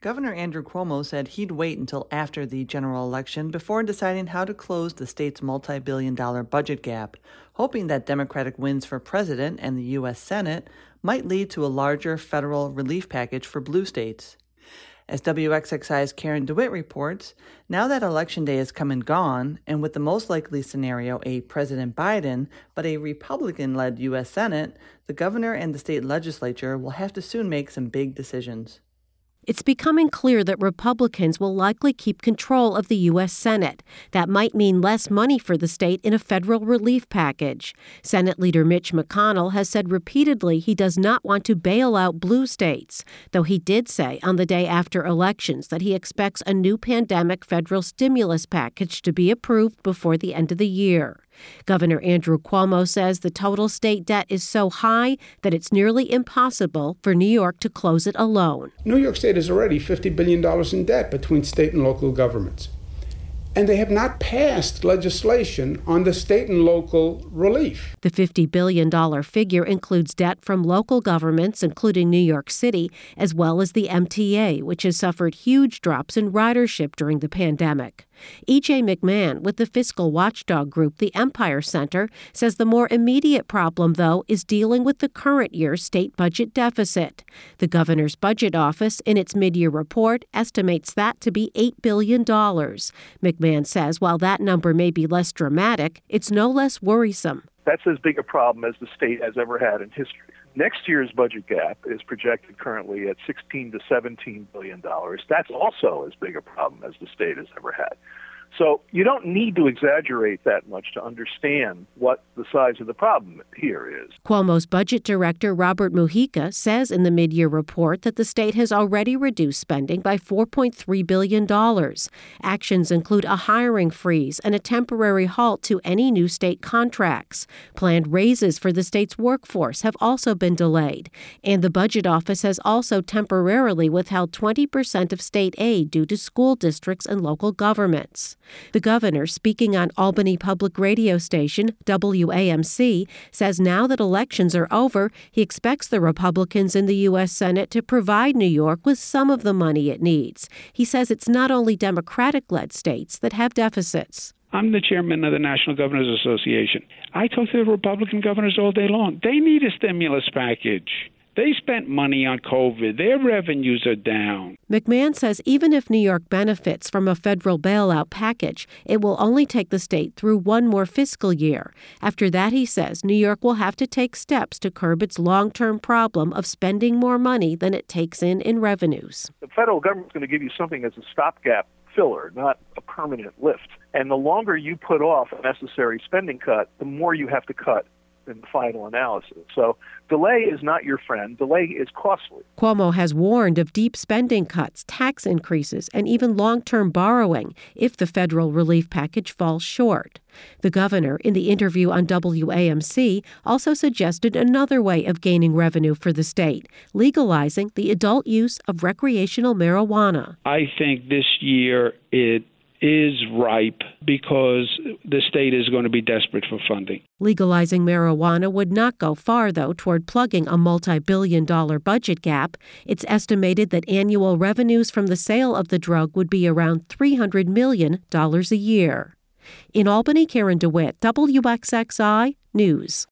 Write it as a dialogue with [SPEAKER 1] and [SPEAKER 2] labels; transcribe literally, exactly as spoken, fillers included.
[SPEAKER 1] Governor Andrew Cuomo said he'd wait until after the general election before deciding how to close the state's multi-billion dollar budget gap, hoping that Democratic wins for president and the U S Senate might lead to a larger federal relief package for blue states. As W X X I's Karen DeWitt reports, now that Election Day has come and gone, and with the most likely scenario a President Biden but a Republican-led U S Senate, the governor and the state legislature will have to soon make some big decisions.
[SPEAKER 2] It's becoming clear that Republicans will likely keep control of the U S Senate. That might mean less money for the state in a federal relief package. Senate Leader Mitch McConnell has said repeatedly he does not want to bail out blue states, though he did say on the day after elections that he expects a new pandemic federal stimulus package to be approved before the end of the year. Governor Andrew Cuomo says the total state debt is so high that it's nearly impossible for New York to close it alone.
[SPEAKER 3] New York State is already fifty billion dollars in debt between state and local governments. And they have not passed legislation on the state and local relief.
[SPEAKER 2] The fifty billion dollars figure includes debt from local governments, including New York City, as well as the M T A, which has suffered huge drops in ridership during the pandemic. E J McMahon with the fiscal watchdog group, the Empire Center, says the more immediate problem, though, is dealing with the current year's state budget deficit. The governor's budget office, in its mid-year report, estimates that to be eight billion dollars. McMahon says while that number may be less dramatic, it's no less worrisome.
[SPEAKER 4] That's as big a problem as the state has ever had in history. Next year's budget gap is projected currently at sixteen to seventeen billion dollars. That's also as big a problem as the state has ever had. So you don't need to exaggerate that much to understand what the size of the problem here is.
[SPEAKER 2] Cuomo's budget director, Robert Mujica, says in the mid-year report that the state has already reduced spending by four point three billion dollars. Actions include a hiring freeze and a temporary halt to any new state contracts. Planned raises for the state's workforce have also been delayed. And the budget office has also temporarily withheld twenty percent of state aid due to school districts and local governments. The governor, speaking on Albany Public Radio station W A M C, says now that elections are over, he expects the Republicans in the U S Senate to provide New York with some of the money it needs. He says it's not only Democratic-led states that have deficits.
[SPEAKER 3] I'm the chairman of the National Governors Association. I talk to the Republican governors all day long. They need a stimulus package. They spent money on COVID. Their revenues are down.
[SPEAKER 2] McMahon says even if New York benefits from a federal bailout package, it will only take the state through one more fiscal year. After that, he says, New York will have to take steps to curb its long-term problem of spending more money than it takes in in revenues.
[SPEAKER 4] The federal government's going to give you something as a stopgap filler, not a permanent lift. And the longer you put off a necessary spending cut, the more you have to cut in the final analysis. So delay is not your friend. Delay is costly.
[SPEAKER 2] Cuomo has warned of deep spending cuts, tax increases, and even long-term borrowing if the federal relief package falls short. The governor, in the interview on W A M C, also suggested another way of gaining revenue for the state, legalizing the adult use of recreational marijuana.
[SPEAKER 3] I think this year it is ripe because the state is going to be desperate for funding.
[SPEAKER 2] Legalizing marijuana would not go far, though, toward plugging a multi-billion dollar budget gap. It's estimated that annual revenues from the sale of the drug would be around three hundred million dollars a year. In Albany, Karen DeWitt, W X X I News.